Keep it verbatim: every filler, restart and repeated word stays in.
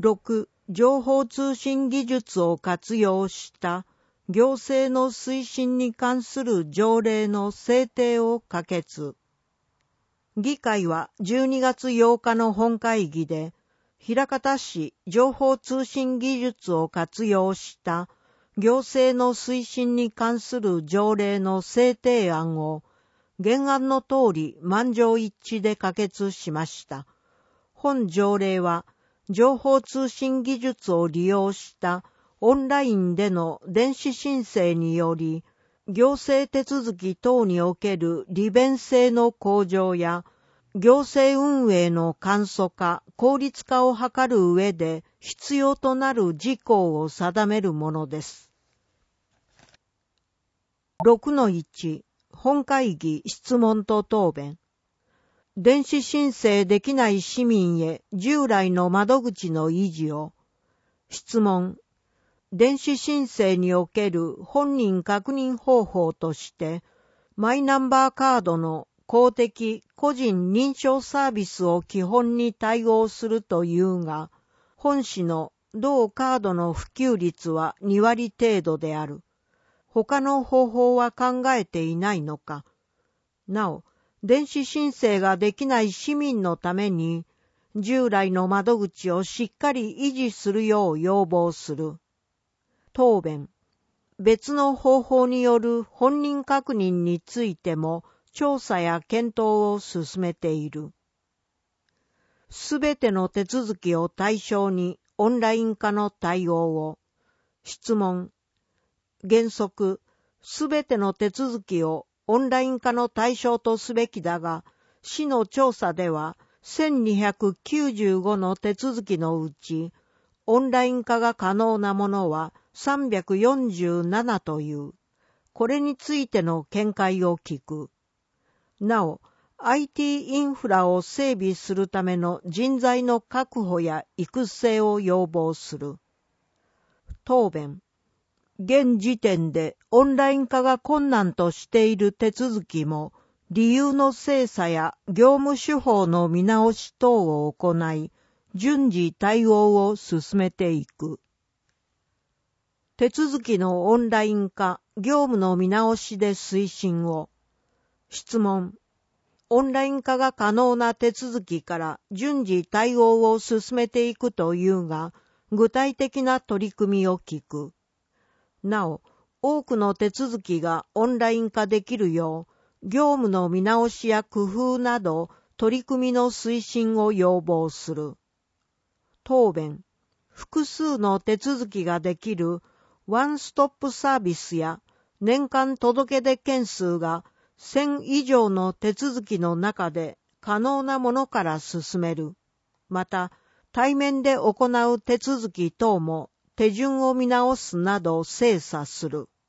ろく、情報通信技術を活用した行政の推進に関する条例の制定を可決。議会はじゅうにがつようかの本会議で、枚方市情報通信技術を活用した行政の推進に関する条例の制定案を原案の通り満場一致で可決しました。本条例は情報通信技術を利用したオンラインでの電子申請により、行政手続き等における利便性の向上や、行政運営の簡素化、効率化を図る上で必要となる事項を定めるものです。ろくのいち、本会議質問と答弁。電子申請できない市民へ従来の窓口の維持を。質問。電子申請における本人確認方法として、マイナンバーカードの公的個人認証サービスを基本に対応するというが、本市の同カードの普及率はにわり程度である。他の方法は考えていないのか。なお、電子申請ができない市民のために、従来の窓口をしっかり維持するよう要望する。答弁。別の方法による本人確認についても調査や検討を進めている。すべての手続きを対象にオンライン化の対応を。質問。原則、すべての手続きをオンライン化の対象とすべきだが、市の調査ではせんにひゃくきゅうじゅうごの手続きのうち、オンライン化が可能なものはさんびゃくよんじゅうななという。これについての見解を聞く。なお、アイティー インフラを整備するための人材の確保や育成を要望する。答弁。現時点でオンライン化が困難としている手続きも、理由の精査や業務手法の見直し等を行い、順次対応を進めていく。手続きのオンライン化、業務の見直しで推進を。質問。オンライン化が可能な手続きから順次対応を進めていくというが、具体的な取り組みを聞く。なお、多くの手続きがオンライン化できるよう、業務の見直しや工夫など、取り組みの推進を要望する。答弁。複数の手続きができるワンストップサービスや、年間届出件数がせん以上の手続きの中で可能なものから進める。また、対面で行う手続き等も手順を見直すなど精査する。